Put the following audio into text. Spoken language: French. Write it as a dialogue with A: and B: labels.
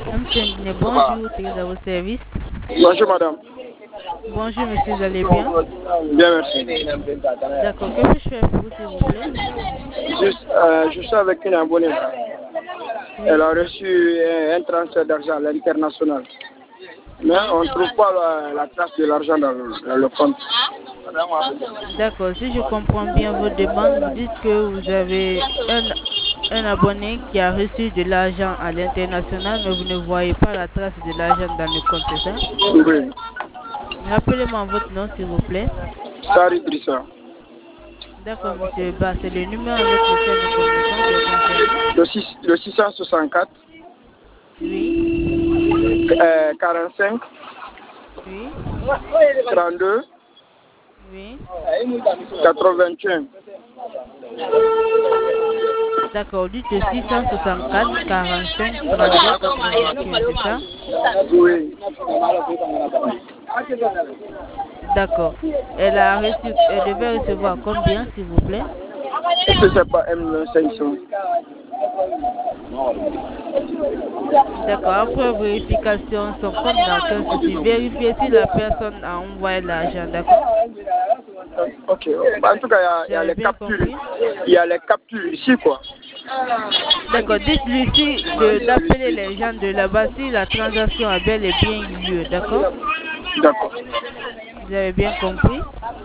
A: Monsieur Ndiné, bonjour, très à vos services.
B: Bonjour madame.
A: Bonjour monsieur, vous allez bien?
B: Bien merci.
A: D'accord, que puis-je faire pour vous s'il vous plaît?
B: Je suis avec une abonnée.
A: Oui.
B: Elle a reçu un transfert d'argent à l'international. Mais on ne trouve pas la trace de l'argent dans le compte.
A: D'accord, si je comprends bien votre demande, vous dites que vous avez un abonné qui a reçu de l'argent à l'international, mais vous ne voyez pas la trace de l'argent dans le compte, c'est ça?
B: Oui.
A: Rappelez-moi votre nom s'il vous plaît.
B: Sari Drissa.
A: D'accord, monsieur Ba, c'est le numéro avec lequel nous communiquons qui est concerné.
B: Le 664
A: Oui,
B: 45
A: oui,
B: 32
A: oui.
B: 81.
A: D'accord, dites le 664 45 32 81, c'est ça?
B: Oui.
A: D'accord. Elle devait recevoir combien, s'il vous plaît?
B: Est-ce que c'est pas M500?
A: D'accord, après vérification, son compte dans quel souci? Vérifiez si la personne a envoyé l'argent, d'accord?
B: Ok. En tout cas, il
A: Vous
B: y a
A: avez
B: les
A: bien
B: captures.
A: compris?
B: Il y a les captures ici, quoi.
A: D'accord, dites-lui d'appeler les gens de là-bas si la transaction a bel et bien eu lieu, d'accord?
B: D'accord.
A: Vous avez bien compris?